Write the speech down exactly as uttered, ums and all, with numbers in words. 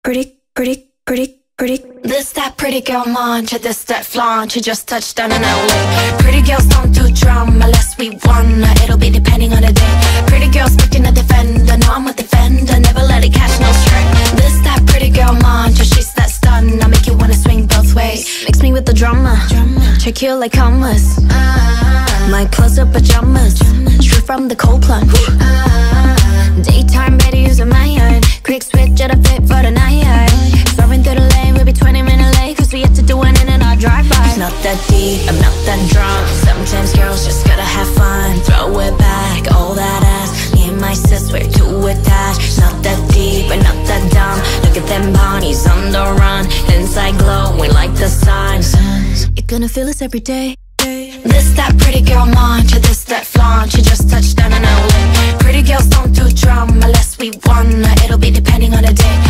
pretty, pretty, pretty, pretty. This that pretty girl mantra, this that flaunt. You just touched down in L A. Pretty girls don't do drama unless we wanna. It'll be depending on the day. Pretty girls picking a defender. No, I'm a defender, never let it catch no stray. This that pretty girl mantra, she's that stun. I make you wanna swing both ways. Mix me with the drama, check you like commas. My close-up pajamas, straight from the cold plunge. Daytime better using my yard. Quick switch at a fit for the night. Swerving through the lane, we'll be twenty minutes late, cause we have to do it in and out drive-by. It's not that deep, I'm not that drunk. Sometimes girls just gotta have fun. Throw it back, all that ass. Me and my sis, we're too attached. It's not that deep, but not that dumb. Look at them bodies on the run. Inside glowing like the sun. You're gonna feel this every day. This that pretty girl mantra, this that flaunt. You just touched down in L A. Pretty girls don't do drama unless we wanna. It'll be depending on the day.